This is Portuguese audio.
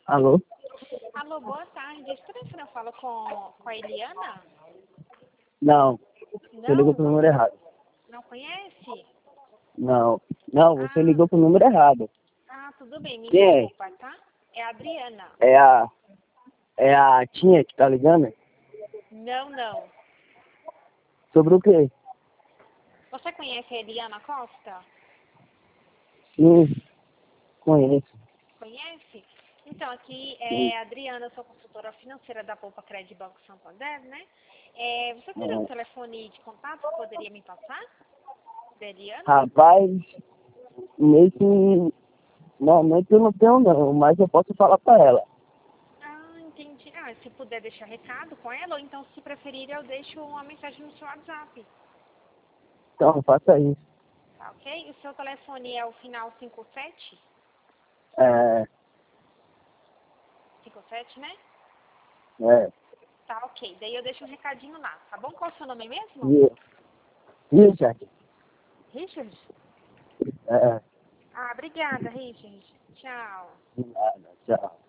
Alô? Alô, boa tarde. Esse telefone eu falo com a Eliana? Não, você ligou Não? pro número errado. Não conhece? Não, você Ah, ligou pro número errado. tudo bem. Me Quem é? desculpa, tá? É a Adriana. É a Tinha que tá ligando? Não, não. Sobre o quê? Você conhece a Eliana Costa? Sim, conheço. Conhece? Então, aqui Sim. é a Adriana, eu sou consultora financeira da Poupa Crédito Banco Santander, né? Você teria um Ah, telefone de contato que poderia me passar? Da Eliana? rapaz, meio que normalmente eu não tenho não, mas eu posso falar pra ela. Entendi. Se puder deixar recado com ela, ou então, se preferir, eu deixo uma mensagem no seu WhatsApp. Então, faça isso. Tá ok? O seu telefone é o final 57? É, 57, né? é. Tá ok. Daí eu deixo um recadinho lá, tá bom? Qual é o seu nome mesmo? E, Richard, Richard? é, Obrigada, Richard. Tchau. de nada, tchau.